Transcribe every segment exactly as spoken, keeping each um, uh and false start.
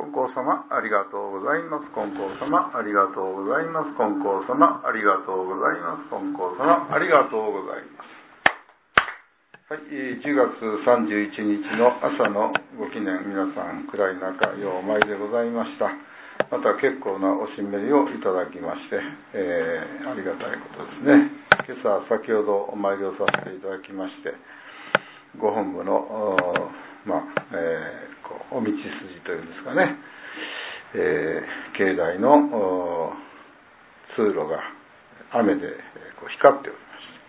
金光様ありがとうございます。金光様ありがとうございます。金光様ありがとうございます。金光様ありがとうございます。はい、じゅうがつさんじゅういちにちの朝のご記念、皆さん暗い中ようお参りでございました。また結構なおしめりをいただきまして、えー、ありがたいことですね。今朝先ほどお参りをさせていただきまして、ご本部のまあえー、こうお道筋というんですかね、えー、境内の通路が雨でこう光っており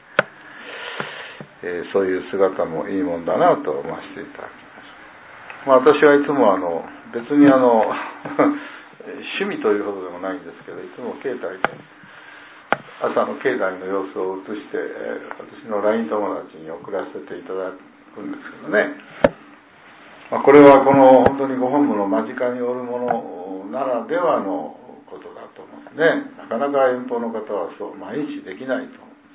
まして、えー、そういう姿もいいもんだなと思わせていただきました。まあ、私はいつもあの別にあの趣味というほどでもないんですけど、いつも携帯で朝の境内の様子を映して、えー、私の ライン 友達に送らせていただくんですけどね、まあ、これはこの本当にご本部の間近におるものならではのことだと思うんですね。なかなか遠方の方はそう毎日できないと思うんです。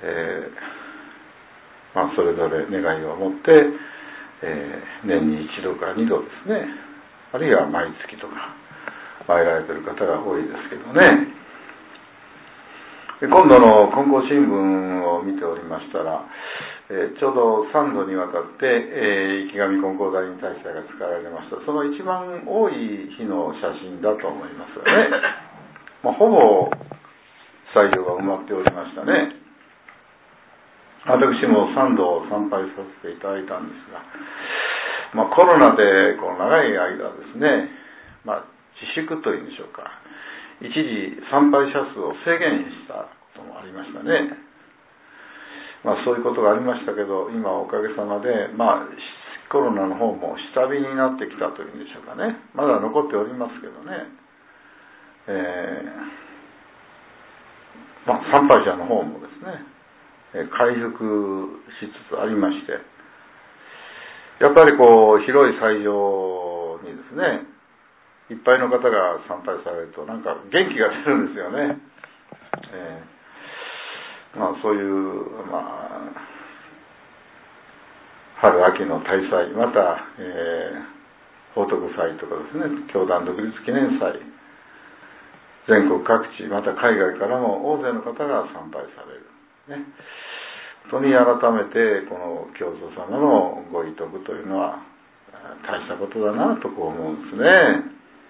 えーまあ、それぞれ願いを持って、えー、年に一度か二度ですね、あるいは毎月とか参られている方が多いですけどね。で今度の金光新聞を見ておりましたら、えー、ちょうどさんどにわたって、えー、池上金光大臣大祭が使われました。その一番多い日の写真だと思いますよね。まあ、ほぼ採用が埋まっておりましたね。私もさんど参拝させていただいたんですが、まあ、コロナでこの長い間ですね、まあ、自粛というんでしょうか、一時参拝者数を制限したこともありましたね。まあ、そういうことがありましたけど、今おかげさまで、まあ、コロナの方も下火になってきたというんでしょうかね。まだ残っておりますけどね、えーまあ、参拝者の方もですね、回復しつつありまして、やっぱりこう広い斎場にですね、いっぱいの方が参拝されるとなんか元気が出るんですよね。えーまあ、そういう、まあ、春秋の大祭、また、えー、宝徳祭とかですね、教団独立記念祭、全国各地、また海外からも大勢の方が参拝される、ね、本当に改めてこの教祖様のご遺徳というのは大したことだなとこう思うんですね。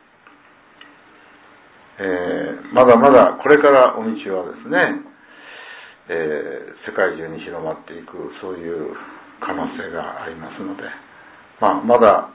えー、まだまだこれからお道はですね、えー、世界中に広まっていく、そういう可能性がありますので、まあ、まだ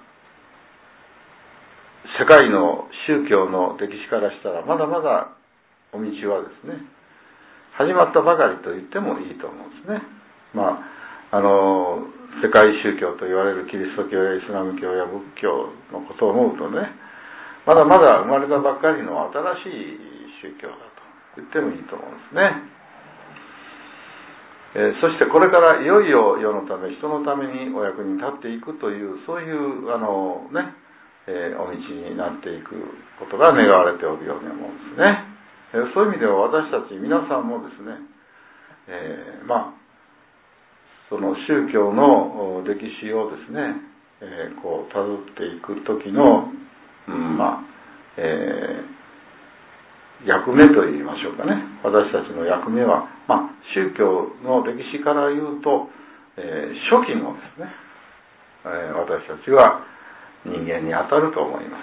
世界の宗教の歴史からしたらまだまだお道はですね、始まったばかりと言ってもいいと思うんですね。まあ、あの世界宗教と言われるキリスト教やイスラム教や仏教のことを思うとね、まだまだ生まれたばっかりの新しい宗教だと言ってもいいと思うんですね。えー、そしてこれからいよいよ世のため人のためにお役に立っていくという、そういうあのね、えー、お道になっていくことが願われておるように思うんですね。えー、そういう意味では私たち皆さんもですね、えー、まあその宗教の歴史をですね、えー、こう辿っていく時の、うん、まあ、えー役目といいましょうかね。私たちの役目は、まあ、宗教の歴史から言うと、えー、初期のですね、えー、私たちは人間に当たると思います、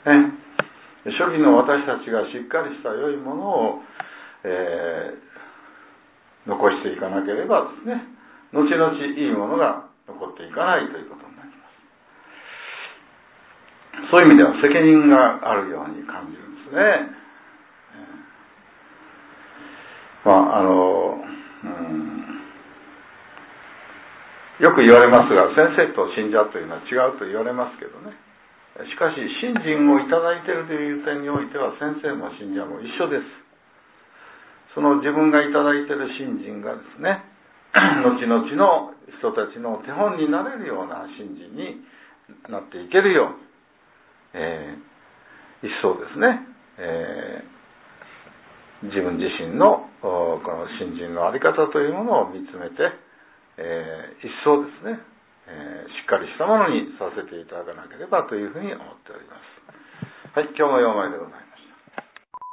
ね。初期の私たちがしっかりした良いものを、えー、残していかなければですね、後々いいものが残っていかないということになります。そういう意味では責任があるように感じるんですね。まああのうん、よく言われますが、先生と信者というのは違うと言われますけどね。しかし信心をいただいているという点においては先生も信者も一緒です。その自分がいただいている信心がですね、後々の人たちの手本になれるような信心になっていけるように、えー、一層ですね、えー自分自身のこの信心の在り方というものを見つめて、えー、一層ですね、 えー、しっかりしたものにさせていただかなければというふうに思っております。はい、今日もようまいでございます。